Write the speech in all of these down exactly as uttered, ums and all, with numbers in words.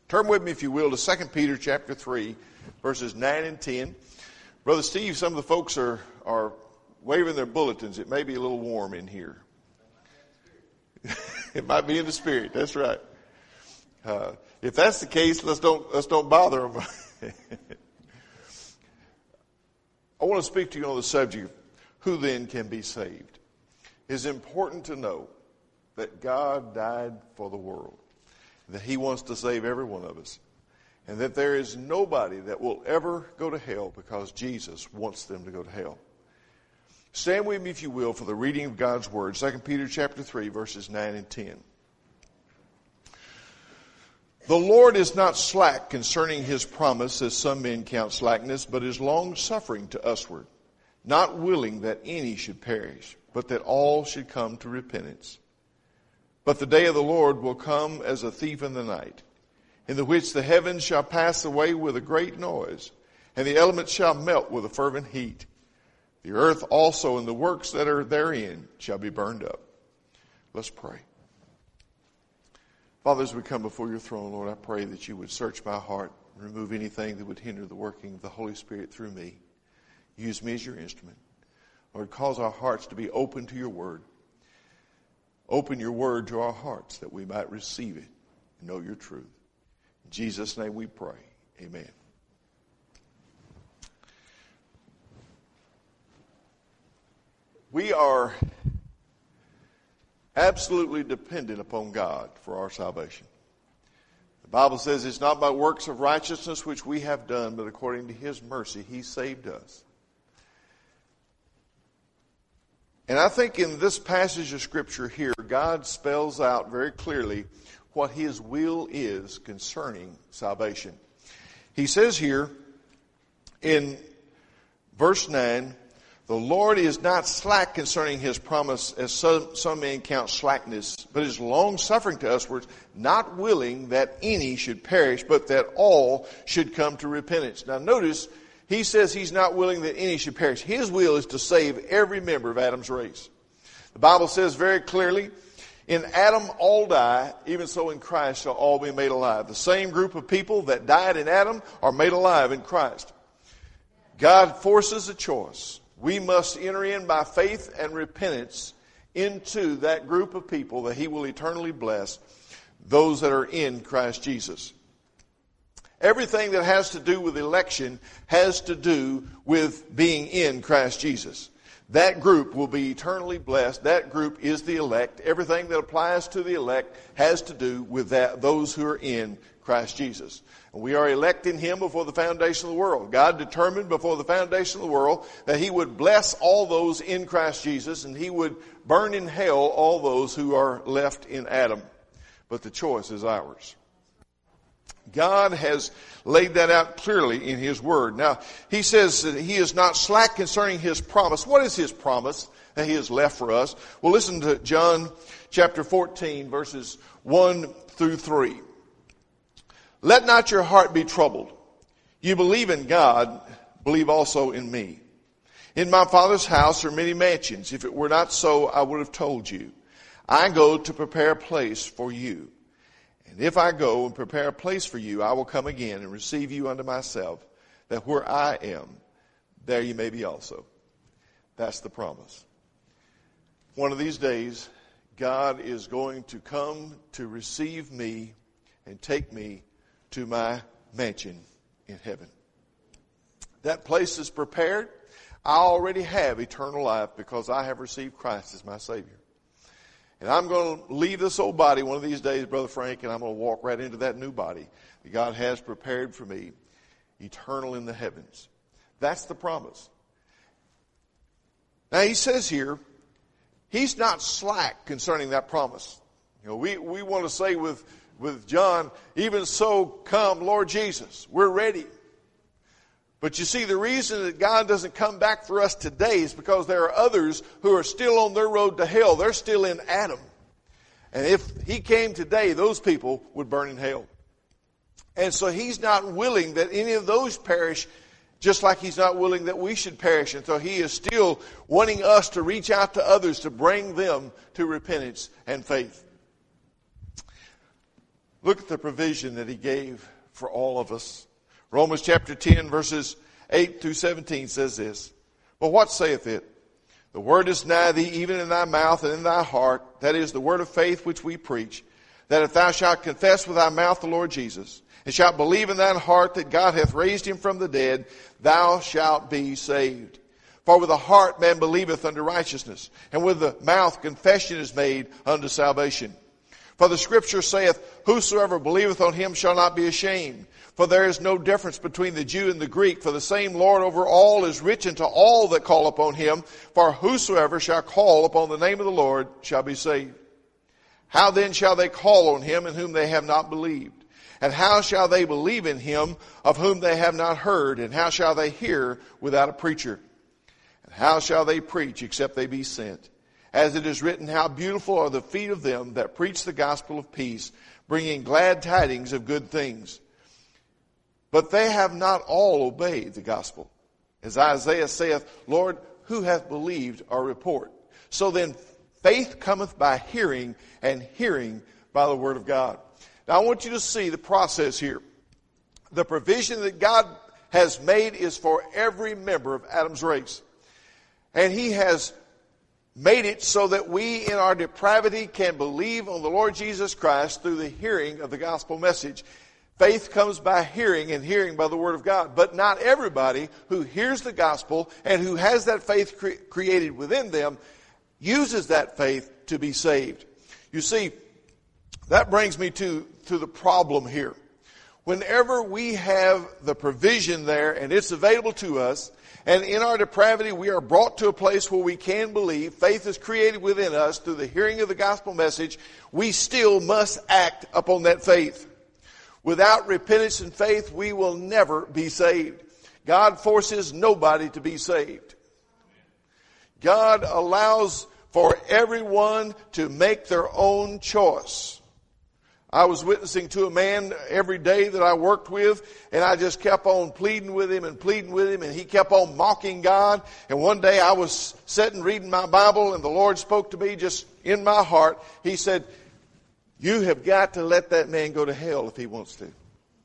Turn with me, if you will, to Second Peter chapter three, verses nine and ten. Brother Steve, some of the folks are, are waving their bulletins. It may be a little warm in here. It might be in the spirit. That's right. Uh, if that's the case, let's don't let's don't bother them. I want to speak to you on the subject, who then can be saved? It's important to know that God died for the world, that he wants to save every one of us, and that there is nobody that will ever go to hell because Jesus wants them to go to hell. Stand with me, if you will, for the reading of God's Word, Second Peter chapter three, verses nine and ten. The Lord is not slack concerning his promise, as some men count slackness, but is long-suffering to usward, not willing that any should perish, but that all should come to repentance. But the day of the Lord will come as a thief in the night, in the which the heavens shall pass away with a great noise, and the elements shall melt with a fervent heat. The earth also and the works that are therein shall be burned up. Let's pray. Father, as we come before your throne, Lord, I pray that you would search my heart and remove anything that would hinder the working of the Holy Spirit through me. Use me as your instrument. Lord, cause our hearts to be open to your word. Open your word to our hearts that we might receive it and know your truth. In Jesus' name we pray. Amen. We are absolutely dependent upon God for our salvation. The Bible says it's not by works of righteousness which we have done, but according to his mercy, he saved us. And I think in this passage of Scripture here, God spells out very clearly what his will is concerning salvation. He says here in verse nine, the Lord is not slack concerning his promise, as some, some men count slackness, but is long-suffering to uswards, not willing that any should perish, but that all should come to repentance. Now notice, he says he's not willing that any should perish. His will is to save every member of Adam's race. The Bible says very clearly, in Adam all die, even so in Christ shall all be made alive. The same group of people that died in Adam are made alive in Christ. God forces a choice. We must enter in by faith and repentance into that group of people that he will eternally bless, those that are in Christ Jesus. Everything that has to do with election has to do with being in Christ Jesus. That group will be eternally blessed. That group is the elect. Everything that applies to the elect has to do with that, those who are in Christ Jesus. And we are elect in him before the foundation of the world. God determined before the foundation of the world that he would bless all those in Christ Jesus, and he would burn in hell all those who are left in Adam. But the choice is ours. God has laid that out clearly in his word. Now, he says that he is not slack concerning his promise. What is his promise that he has left for us? Well, listen to John chapter fourteen, verses one through three. Let not your heart be troubled. You believe in God, believe also in me. In my Father's house are many mansions. If it were not so, I would have told you. I go to prepare a place for you. And if I go and prepare a place for you, I will come again and receive you unto myself, that where I am, there you may be also. That's the promise. One of these days, God is going to come to receive me and take me to my mansion in heaven. That place is prepared. I already have eternal life because I have received Christ as my Savior. And I'm going to leave this old body one of these days, Brother Frank, and I'm going to walk right into that new body that God has prepared for me, eternal in the heavens. That's the promise. Now he says here, he's not slack concerning that promise. You know, we, we want to say with, with John, even so come Lord Jesus, we're ready. But you see, the reason that God doesn't come back for us today is because there are others who are still on their road to hell. They're still in Adam. And if he came today, those people would burn in hell. And so he's not willing that any of those perish, just like he's not willing that we should perish. And so he is still wanting us to reach out to others to bring them to repentance and faith. Look at the provision that he gave for all of us. Romans chapter ten, verses eight through seventeen says this. But what saith it? The word is nigh thee, even in thy mouth and in thy heart. That is the word of faith which we preach. That if thou shalt confess with thy mouth the Lord Jesus, and shalt believe in thine heart that God hath raised him from the dead, thou shalt be saved. For with the heart man believeth unto righteousness, and with the mouth confession is made unto salvation. For the scripture saith, whosoever believeth on him shall not be ashamed. For there is no difference between the Jew and the Greek, for the same Lord over all is rich unto all that call upon him. For whosoever shall call upon the name of the Lord shall be saved. How then shall they call on him in whom they have not believed? And how shall they believe in him of whom they have not heard? And how shall they hear without a preacher? And how shall they preach except they be sent? As it is written, how beautiful are the feet of them that preach the gospel of peace, bringing glad tidings of good things. But they have not all obeyed the gospel. As Isaiah saith, Lord, who hath believed our report? So then faith cometh by hearing, and hearing by the word of God. Now I want you to see the process here. The provision that God has made is for every member of Adam's race. And he has made it so that we in our depravity can believe on the Lord Jesus Christ through the hearing of the gospel message. Faith comes by hearing, and hearing by the word of God. But not everybody who hears the gospel and who has that faith cre- created within them uses that faith to be saved. You see, that brings me to, to the problem here. Whenever we have the provision there and it's available to us, and in our depravity we are brought to a place where we can believe, faith is created within us through the hearing of the gospel message, we still must act upon that faith. Without repentance and faith, we will never be saved. God forces nobody to be saved. God allows for everyone to make their own choice. I was witnessing to a man every day that I worked with, and I just kept on pleading with him and pleading with him, and he kept on mocking God. And one day I was sitting reading my Bible, and the Lord spoke to me just in my heart. He said, you have got to let that man go to hell if he wants to.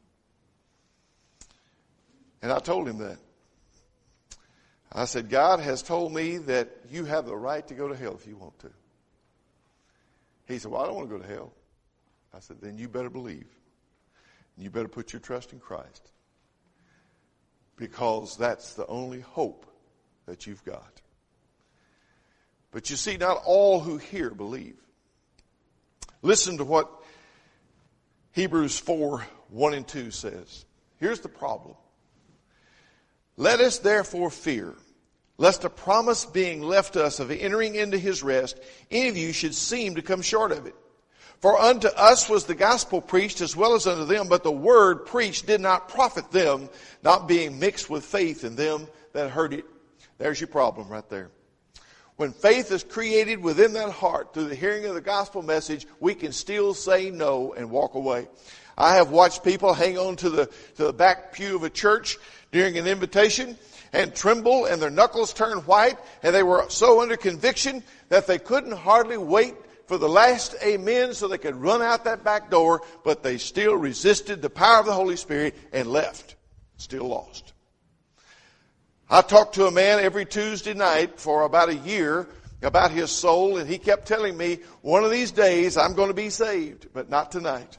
And I told him that. I said, God has told me that you have the right to go to hell if you want to. He said, well, I don't want to go to hell. I said, then you better believe. You better put your trust in Christ. Because that's the only hope that you've got. But you see, not all who hear believe. Listen to what Hebrews four, one and two says. Here's the problem. Let us therefore fear, lest a promise being left us of entering into his rest, any of you should seem to come short of it. For unto us was the gospel preached as well as unto them, but the word preached did not profit them, not being mixed with faith in them that heard it. There's your problem right there. When faith is created within that heart through the hearing of the gospel message, we can still say no and walk away. I have watched people hang on to the, to the back pew of a church during an invitation and tremble and their knuckles turn white, and they were so under conviction that they couldn't hardly wait for the last amen so they could run out that back door, but they still resisted the power of the Holy Spirit and left, still lost. I talked to a man every Tuesday night for about a year about his soul, and he kept telling me, one of these days I'm going to be saved, but not tonight.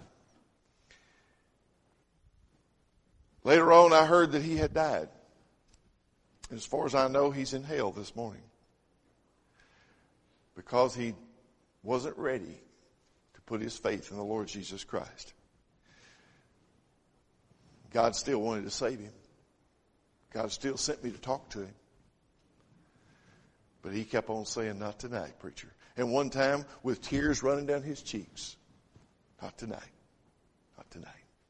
Later on, I heard that he had died. As far as I know, he's in hell this morning because he wasn't ready to put his faith in the Lord Jesus Christ. God still wanted to save him. God still sent me to talk to him. But he kept on saying, not tonight, preacher. And one time, with tears running down his cheeks, not tonight, not tonight.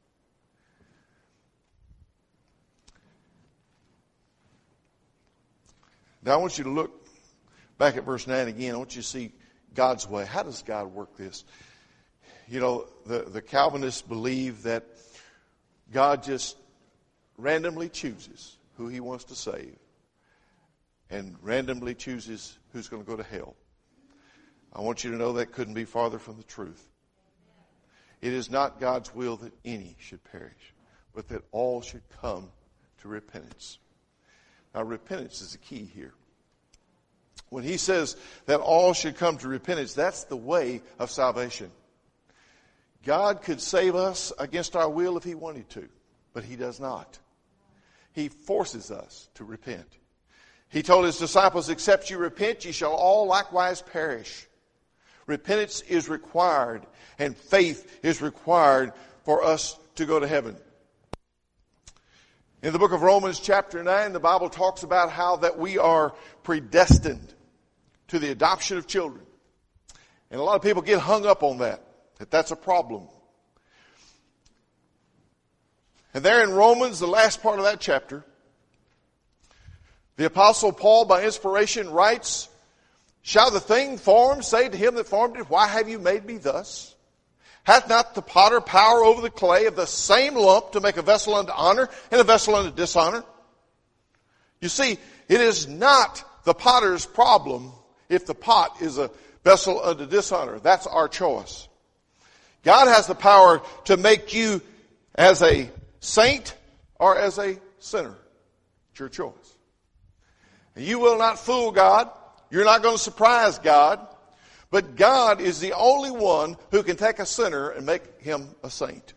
Now I want you to look back at verse nine again. I want you to see God's way. How does God work this? You know, the, the Calvinists believe that God just randomly chooses who he wants to save and randomly chooses who's going to go to hell. I want you to know that couldn't be farther from the truth. It is not God's will that any should perish, but that all should come to repentance. Now, repentance is the key here. When he says that all should come to repentance, that's the way of salvation. God could save us against our will if he wanted to, but he does not. He forces us to repent. He told his disciples, except you repent, ye shall all likewise perish. Repentance is required, and faith is required for us to go to heaven. In the book of Romans chapter nine, the Bible talks about how that we are predestined to the adoption of children. And a lot of people get hung up on that, that that's a problem. And there in Romans, the last part of that chapter, the Apostle Paul, by inspiration, writes, shall the thing formed say to him that formed it, why have you made me thus? Hath not the potter power over the clay of the same lump to make a vessel unto honor and a vessel unto dishonor? You see, it is not the potter's problem if the pot is a vessel unto dishonor. That's our choice. God has the power to make you as a saint or as a sinner. It's your choice. And you will not fool God. You're not going to surprise God. But God is the only one who can take a sinner and make him a saint.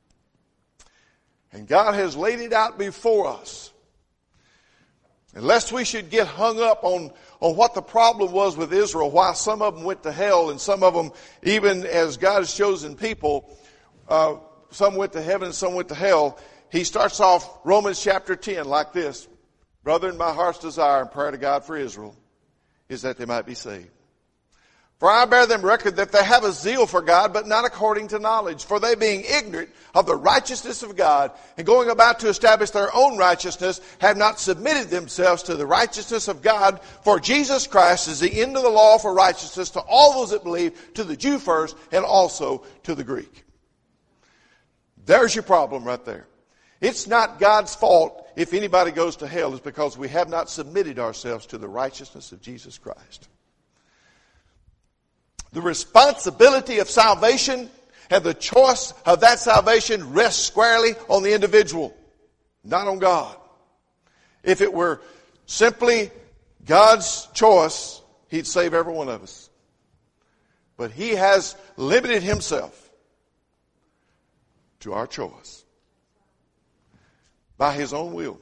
And God has laid it out before us. And lest we should get hung up on, on what the problem was with Israel, why some of them went to hell and some of them, even as God's chosen people, uh, some went to heaven and some went to hell. He starts off Romans chapter ten like this. Brethren, my heart's desire and prayer to God for Israel is that they might be saved. For I bear them record that they have a zeal for God, but not according to knowledge. For they being ignorant of the righteousness of God, and going about to establish their own righteousness, have not submitted themselves to the righteousness of God. For Jesus Christ is the end of the law for righteousness to all those that believe, to the Jew first, and also to the Greek. There's your problem right there. It's not God's fault if anybody goes to hell. It's because we have not submitted ourselves to the righteousness of Jesus Christ. The responsibility of salvation and the choice of that salvation rests squarely on the individual, not on God. If it were simply God's choice, he'd save every one of us. But he has limited himself to our choice by his own will.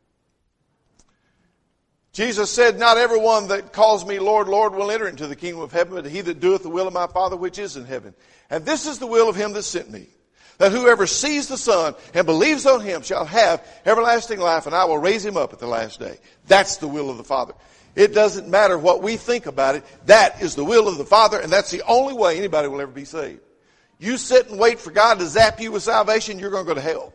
Jesus said, not everyone that calls me Lord, Lord will enter into the kingdom of heaven, but he that doeth the will of my Father which is in heaven. And this is the will of him that sent me, that whoever sees the Son and believes on him shall have everlasting life, and I will raise him up at the last day. That's the will of the Father. It doesn't matter what we think about it. That is the will of the Father, and that's the only way anybody will ever be saved. You sit and wait for God to zap you with salvation, you're going to go to hell.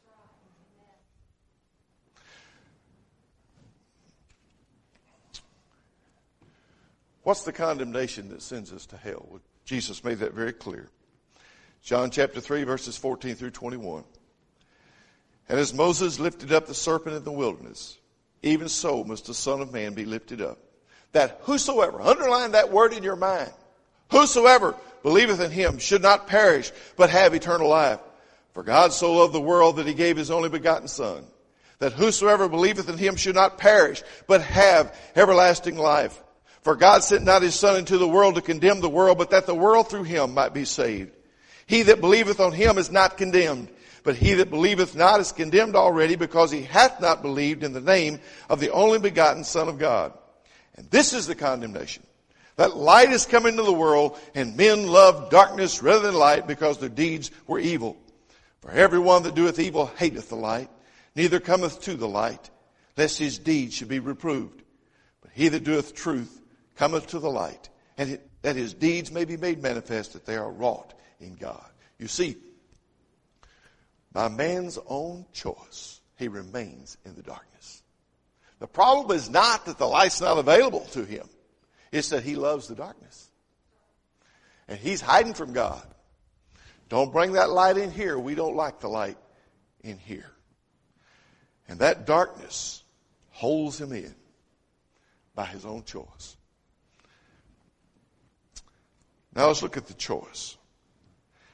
What's the condemnation that sends us to hell? Well, Jesus made that very clear. John chapter three, verses fourteen through twenty-one. And as Moses lifted up the serpent in the wilderness, even so must the Son of Man be lifted up, that whosoever, underline that word in your mind, whosoever believeth in him should not perish, but have eternal life. For God so loved the world that he gave his only begotten Son, that whosoever believeth in him should not perish, but have everlasting life. For God sent not his Son into the world to condemn the world, but that the world through him might be saved. He that believeth on him is not condemned, but he that believeth not is condemned already, because he hath not believed in the name of the only begotten Son of God. And this is the condemnation, that light is come into the world, and men love darkness rather than light, because their deeds were evil. For every one that doeth evil hateth the light, neither cometh to the light, lest his deeds should be reproved. But he that doeth truth cometh to the light, and it, that his deeds may be made manifest, that they are wrought in God. You see, by man's own choice, he remains in the darkness. The problem is not that the light's not available to him. It's that he loves the darkness. And he's hiding from God. Don't bring that light in here. We don't like the light in here. And that darkness holds him in by his own choice. Now let's look at the choice.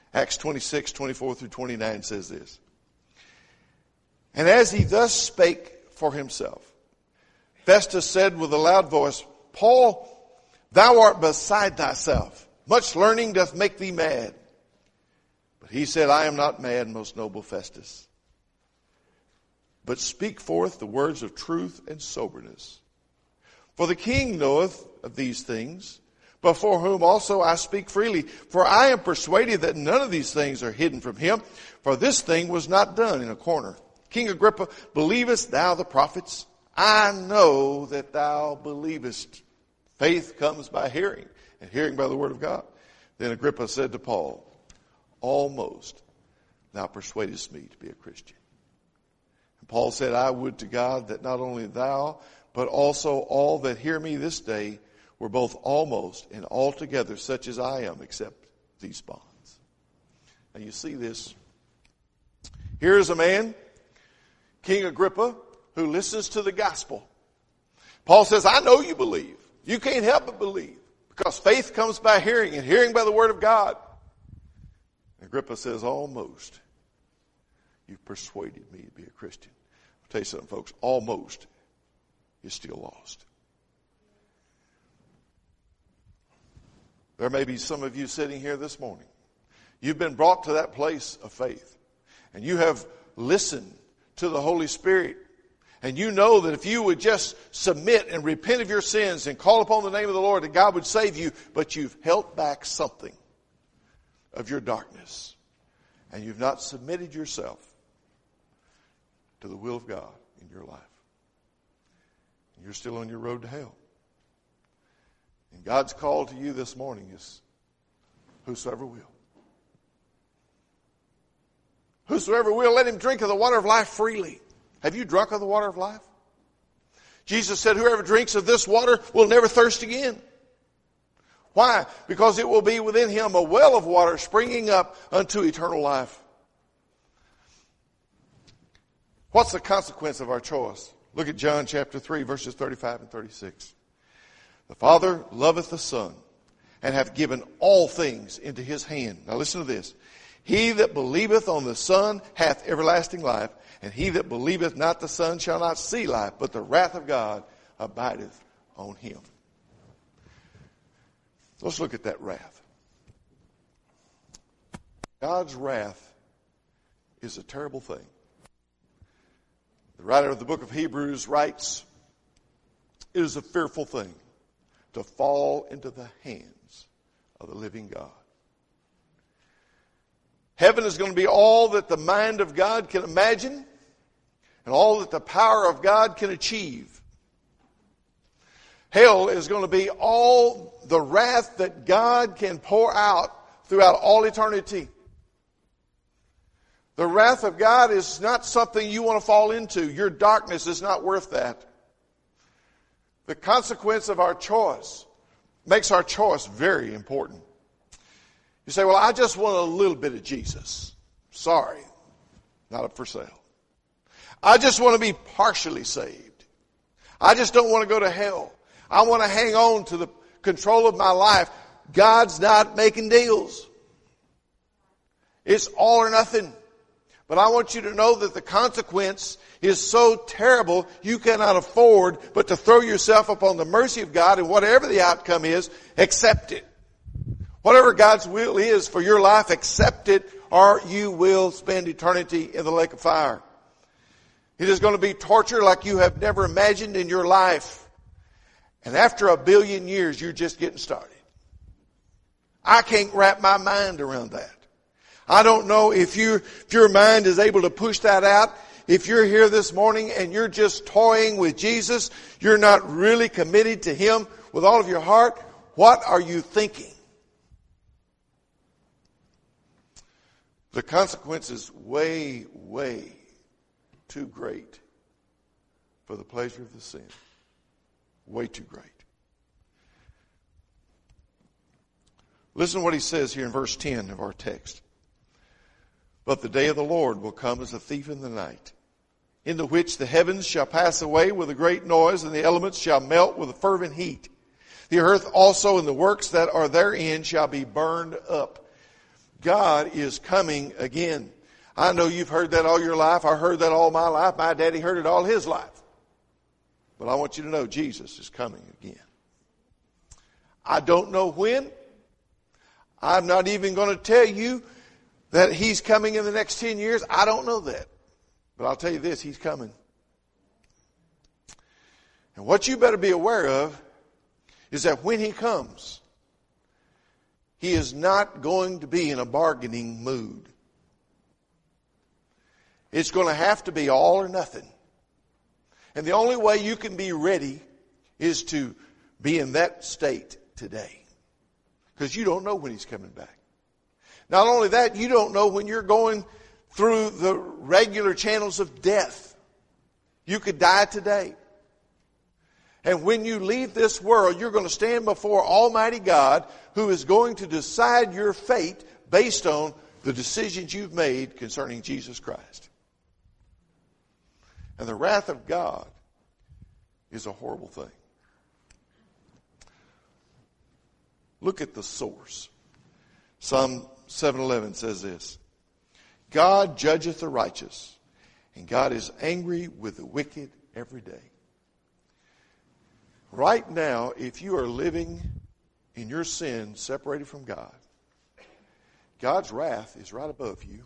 Acts twenty-six, twenty-four through twenty-nine says this. And as he thus spake for himself, Festus said with a loud voice, Paul, thou art beside thyself. Much learning doth make thee mad. But he said, I am not mad, most noble Festus, but speak forth the words of truth and soberness. For the king knoweth of these things, before whom also I speak freely. For I am persuaded that none of these things are hidden from him, for this thing was not done in a corner. King Agrippa, believest thou the prophets? I know that thou believest. Faith comes by hearing, and hearing by the word of God. Then Agrippa said to Paul, almost thou persuadest me to be a Christian. And Paul said, I would to God that not only thou, but also all that hear me this day were both almost and altogether such as I am, except these bonds. And you see this. Here is a man, King Agrippa, who listens to the gospel. Paul says, I know you believe. You can't help but believe, because faith comes by hearing, and hearing by the word of God. Agrippa says, almost you've persuaded me to be a Christian. I'll tell you something, folks, almost is still lost. There may be some of you sitting here this morning. You've been brought to that place of faith, and you have listened to the Holy Spirit. And you know that if you would just submit and repent of your sins and call upon the name of the Lord, that God would save you, but you've held back something of your darkness. And you've not submitted yourself to the will of God in your life. And you're still on your road to hell. And God's call to you this morning is, whosoever will. Whosoever will, let him drink of the water of life freely. Have you drunk of the water of life? Jesus said, whoever drinks of this water will never thirst again. Why? Because it will be within him a well of water springing up unto eternal life. What's the consequence of our choice? Look at John chapter three, verses thirty-five and thirty-six. The Father loveth the Son, and hath given all things into his hand. Now listen to this. He that believeth on the Son hath everlasting life, and he that believeth not the Son shall not see life, but the wrath of God abideth on him. Let's look at that wrath. God's wrath is a terrible thing. The writer of the book of Hebrews writes, it is a fearful thing to fall into the hands of the living God. Heaven is going to be all that the mind of God can imagine and all that the power of God can achieve. Hell is going to be all the wrath that God can pour out throughout all eternity. The wrath of God is not something you want to fall into. Your darkness is not worth that. The consequence of our choice makes our choice very important. You say, well, I just want a little bit of Jesus. Sorry, not up for sale. I just want to be partially saved. I just don't want to go to hell. I want to hang on to the control of my life. God's not making deals. It's all or nothing. But I want you to know that the consequence is so terrible, you cannot afford but to throw yourself upon the mercy of God, and whatever the outcome is, accept it. Whatever God's will is for your life, accept it, or you will spend eternity in the lake of fire. It is going to be torture like you have never imagined in your life. And after a billion years, you're just getting started. I can't wrap my mind around that. I don't know if, you, if your mind is able to push that out. If you're here this morning and you're just toying with Jesus, you're not really committed to Him with all of your heart, what are you thinking? The consequence is way, way too great for the pleasure of the sin. Way too great. Listen to what he says here in verse ten of our text. But the day of the Lord will come as a thief in the night, in the which the heavens shall pass away with a great noise, and the elements shall melt with a fervent heat. The earth also and the works that are therein shall be burned up. God is coming again. I know you've heard that all your life. I heard that all my life. My daddy heard it all his life. But I want you to know Jesus is coming again. I don't know when. I'm not even going to tell you that he's coming in the next ten years. I don't know that. But I'll tell you this, he's coming. And what you better be aware of is that when he comes, he is not going to be in a bargaining mood. It's going to have to be all or nothing. And the only way you can be ready is to be in that state today. Because you don't know when he's coming back. Not only that, you don't know when you're going through the regular channels of death. You could die today. And when you leave this world, you're going to stand before Almighty God, who is going to decide your fate based on the decisions you've made concerning Jesus Christ. And the wrath of God is a horrible thing. Look at the source. Psalm seven eleven says this: God judgeth the righteous, and God is angry with the wicked every day. Right now, if you are living in your sin separated from God, God's wrath is right above you,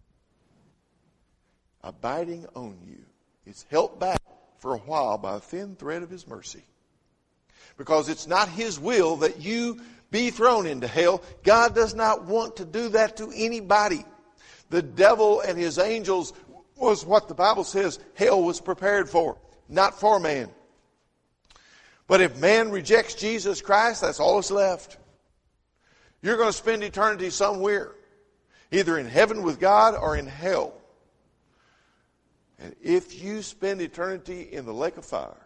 abiding on you. It's held back for a while by a thin thread of his mercy. Because it's not his will that you be thrown into hell. God does not want to do that to anybody. The devil and his angels was what the Bible says hell was prepared for, not for man. But if man rejects Jesus Christ, that's all that's left. You're going to spend eternity somewhere, either in heaven with God or in hell. And if you spend eternity in the lake of fire,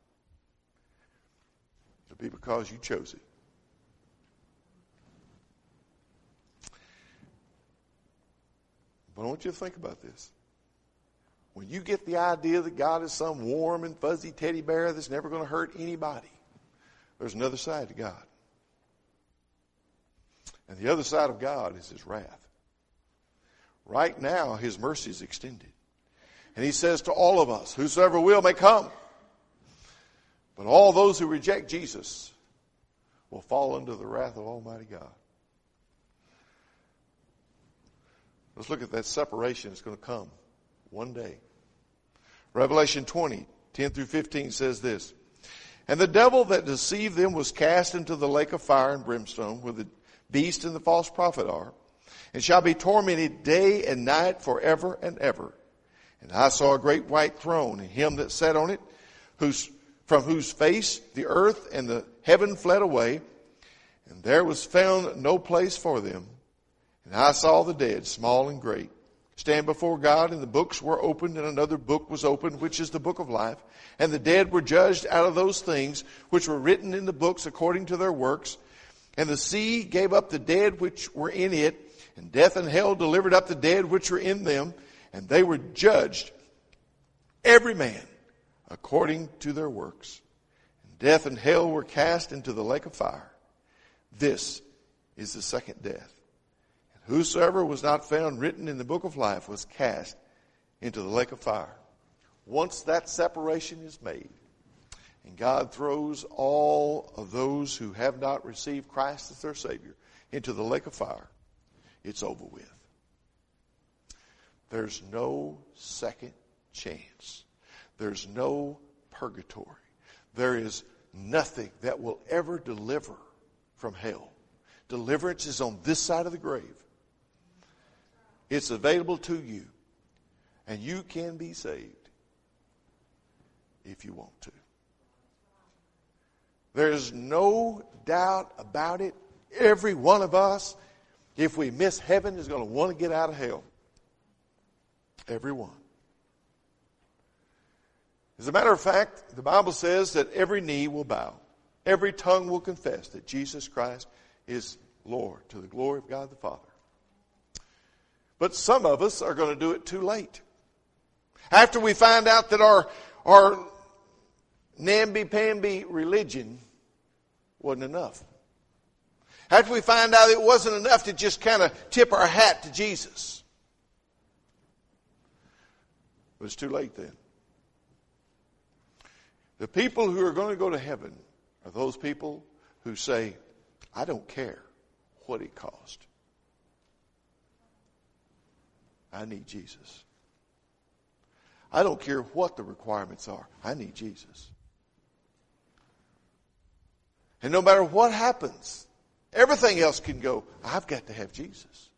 it'll be because you chose it. But I want you to think about this. When you get the idea that God is some warm and fuzzy teddy bear that's never going to hurt anybody, there's another side to God. And the other side of God is his wrath. Right now, his mercy is extended. And he says to all of us, whosoever will may come. But all those who reject Jesus will fall under the wrath of Almighty God. Let's look at that separation that's going to come one day. Revelation twenty, ten through fifteen says this: And the devil that deceived them was cast into the lake of fire and brimstone, where the beast and the false prophet are, and shall be tormented day and night forever and ever. And I saw a great white throne, and him that sat on it, whose, from whose face the earth and the heaven fled away, and there was found no place for them. And I saw the dead, small and great, stand before God, and the books were opened, and another book was opened, which is the book of life. And the dead were judged out of those things which were written in the books according to their works. And the sea gave up the dead which were in it, and death and hell delivered up the dead which were in them. And they were judged, every man according to their works. And death and hell were cast into the lake of fire. This is the second death. And whosoever was not found written in the book of life was cast into the lake of fire. Once that separation is made, and God throws all of those who have not received Christ as their Savior into the lake of fire, it's over with. There's no second chance. There's no purgatory. There is nothing that will ever deliver from hell. Deliverance is on this side of the grave. It's available to you. And you can be saved if you want to. There's no doubt about it. Every one of us, if we miss heaven, is going to want to get out of hell. Everyone. As a matter of fact, the Bible says that every knee will bow. Every tongue will confess that Jesus Christ is Lord, to the glory of God the Father. But some of us are going to do it too late. After we find out that our, our namby-pamby religion wasn't enough. After we find out it wasn't enough to just kind of tip our hat to Jesus. But it's too late then. The people who are going to go to heaven are those people who say, I don't care what it cost. I need Jesus. I don't care what the requirements are. I need Jesus. And no matter what happens, everything else can go. I've got to have Jesus.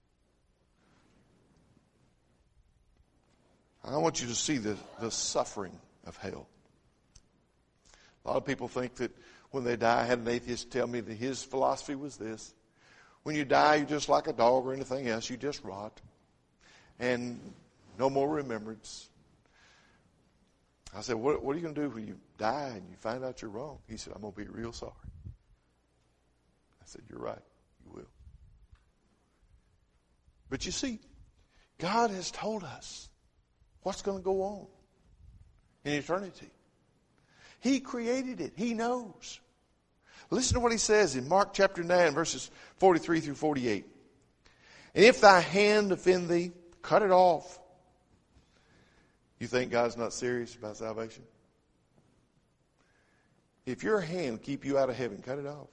I want you to see the, the suffering of hell. A lot of people think that when they die, I had an atheist tell me that his philosophy was this. When you die, you're just like a dog or anything else. You just rot. And no more remembrance. I said, what, what are you going to do when you die and you find out you're wrong? He said, I'm going to be real sorry. I said, you're right. You will. But you see, God has told us what's going to go on in eternity. He created it. He knows. Listen to what he says in Mark chapter nine, verses forty-three through forty-eight. And if thy hand offend thee, cut it off. You think God's not serious about salvation? If your hand keep you out of heaven, cut it off.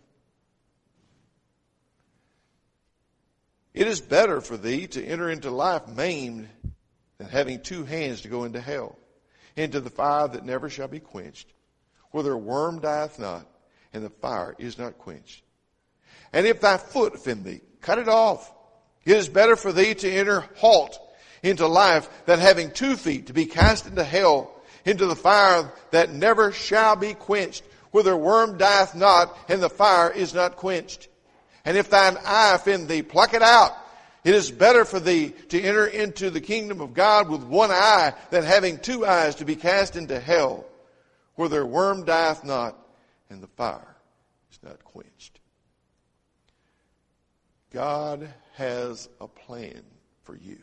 It is better for thee to enter into life maimed than having two hands to go into hell, into the fire that never shall be quenched, where their worm dieth not, and the fire is not quenched. And if thy foot offend thee, cut it off. It is better for thee to enter halt into life than having two feet to be cast into hell, into the fire that never shall be quenched, where their worm dieth not, and the fire is not quenched. And if thine eye offend thee, pluck it out. It is better for thee to enter into the kingdom of God with one eye than having two eyes to be cast into hell, where their worm dieth not, and the fire is not quenched. God has a plan for you.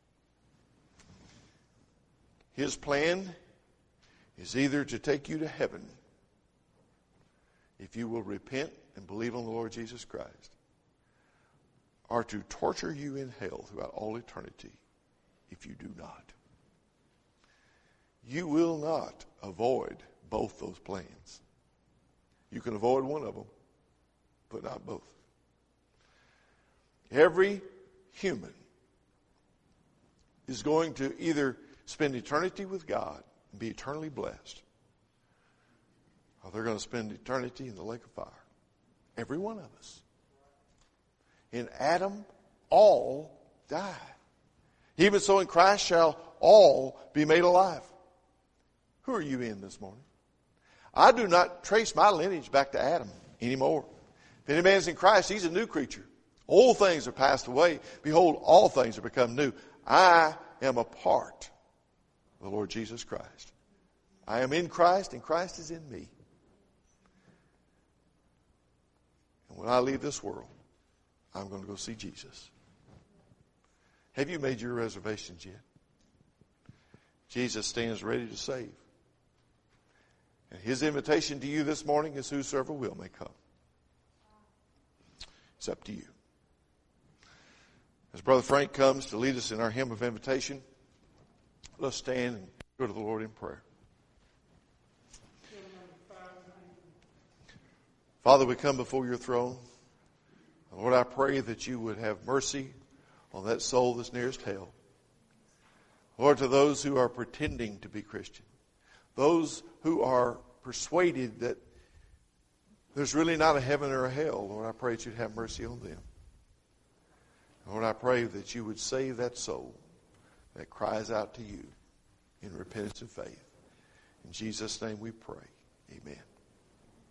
His plan is either to take you to heaven if you will repent and believe on the Lord Jesus Christ, or to torture you in hell throughout all eternity if you do not. You will not avoid both those plans. You can avoid one of them, but not both. Every human is going to either spend eternity with God and be eternally blessed, or they're going to spend eternity in the lake of fire. Every one of us. In Adam, all die. Even so in Christ shall all be made alive. Who are you in this morning? I do not trace my lineage back to Adam anymore. If any man is in Christ, he's a new creature. Old things are passed away. Behold, all things are become new. I am a part of the Lord Jesus Christ. I am in Christ, and Christ is in me. And when I leave this world, I'm going to go see Jesus. Have you made your reservations yet? Jesus stands ready to save. And his invitation to you this morning is whosoever will may come. It's up to you. As Brother Frank comes to lead us in our hymn of invitation, let's stand and go to the Lord in prayer. Father, we come before your throne. Lord, I pray that you would have mercy on that soul that's nearest hell. Lord, to those who are pretending to be Christian, those who are persuaded that there's really not a heaven or a hell, Lord, I pray that you'd have mercy on them. Lord, I pray that you would save that soul that cries out to you in repentance and faith. In Jesus' name we pray. Amen.